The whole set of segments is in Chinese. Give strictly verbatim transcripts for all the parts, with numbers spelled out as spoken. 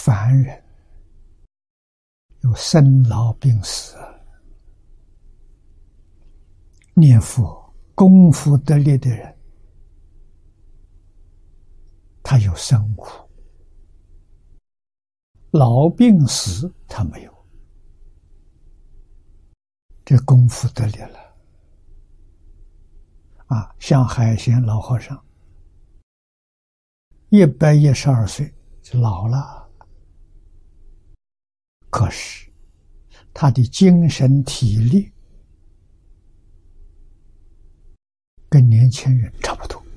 凡人，有生老病死，念佛功夫得力的人，他有生苦，老病死他没有，这功夫得力了啊！像海贤老和尚，一百一十二岁就老了，可是他的精神体力跟年轻人差不多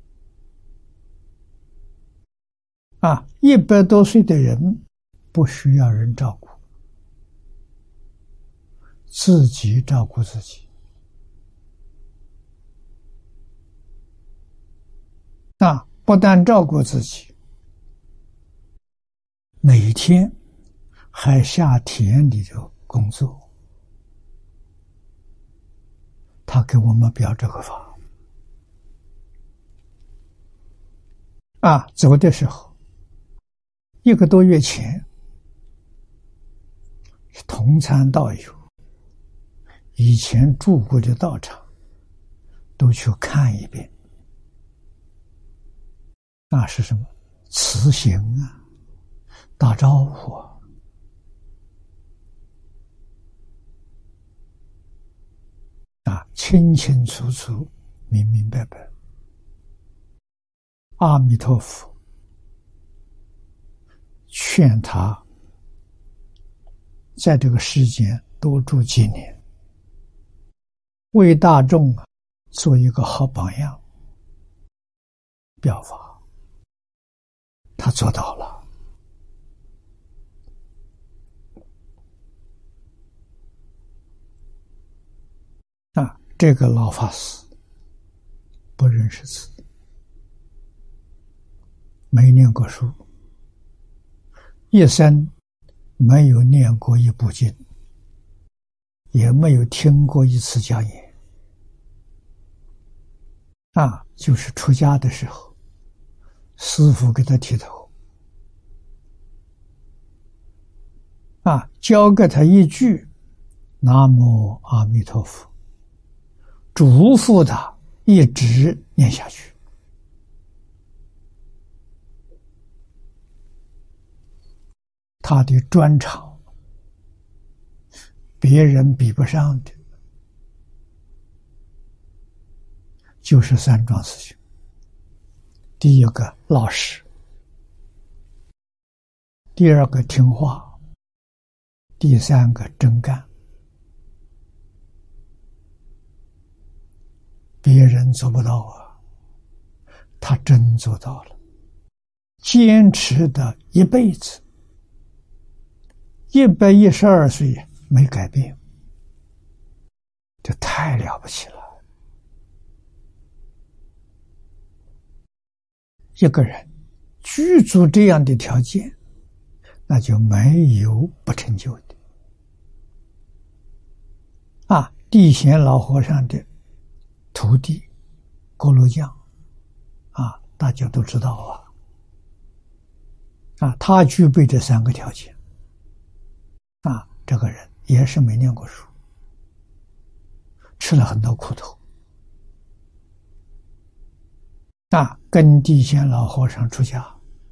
啊！一百多岁的人不需要人照顾，自己照顾自己啊！不但照顾自己，每天还下田里头工作。他给我们表这个法啊！走的时候，一个多月前，同参道友以前住过的道场都去看一遍。那是什么？慈行啊，打招呼啊，啊，清清楚楚，明明白白。阿弥陀佛劝他在这个世间多住几年，为大众做一个好榜样，表法。他做到了啊！这个老法师不认识字，没念过书，一生没有念过一部经，也没有听过一次讲演啊！就是出家的时候，师父给他剃头啊，教给他一句南无阿弥陀佛，嘱咐他一直念下去。他的专长别人比不上的就是三桩事情。第一个老实，第二个听话，第三个真干。别人做不到啊，他真做到了，坚持的一辈子，一百一十二岁没改变，这太了不起了。一个人具足这样的条件，那就没有不成就的啊！地贤老和尚的徒弟锅炉匠啊，大家都知道啊啊，他具备这三个条件啊，这个人也是没念过书，吃了很多苦头啊，跟地贤老和尚出家，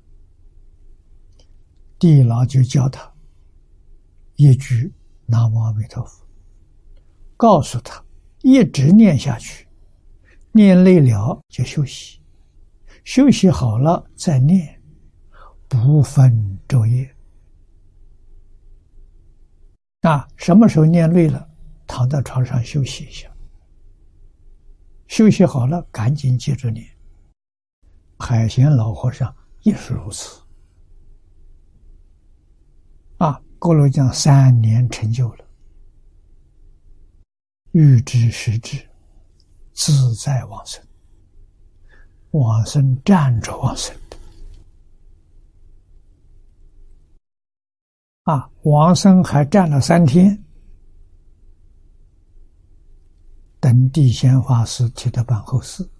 地老就教他一句南无阿弥陀佛，告诉他一直念下去，念累了就休息，休息好了再念，不分昼夜啊，什么时候念累了，躺在床上休息一下，休息好了赶紧接着念。海贤老和尚也是如此啊，锅炉匠三年成就了，欲知时至，自在往生，往生站着往生的啊，往生还站了三天，等地贤法师替他办后事